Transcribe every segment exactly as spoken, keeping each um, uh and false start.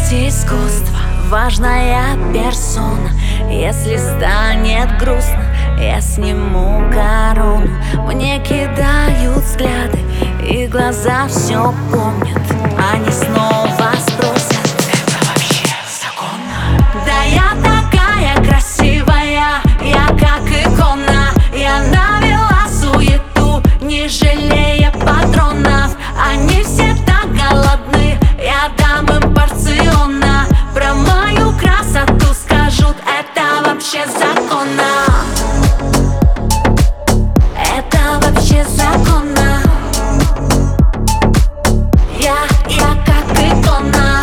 есть искусство, важная персона. Если станет грустно, я сниму корону. Мне кидают взгляды, и глаза все помнят. Они снова спросят: это вообще законно? Да я такая красивая, я как икона. Я навела суету, не жалея патронов. Они все так голодны, я дам им порционно. Про мою красоту скажут: это вообще законно. Это вообще законно. Я, я как икона.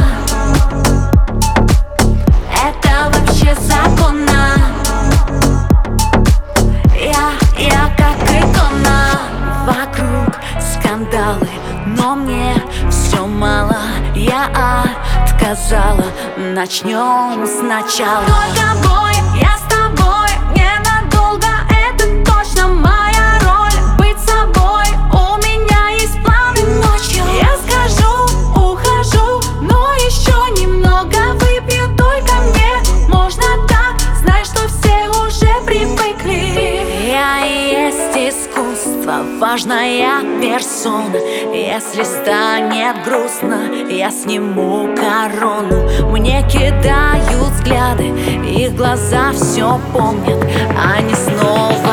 Это вообще законно. Я, я как икона. Вокруг скандалы, но мне все мало. Я отказала, начнем сначала. Только бой, я с тобой ненадолго, это точно моя роль. Быть собой, у меня есть планы ночью. Я скажу, ухожу, но еще немного выпью. Только мне можно так, знай, что все уже привыкли. Я и есть искусство, важная персона. Если станет грустно, я сниму корону. Мне кидают взгляды, их глаза все помнят. Они снова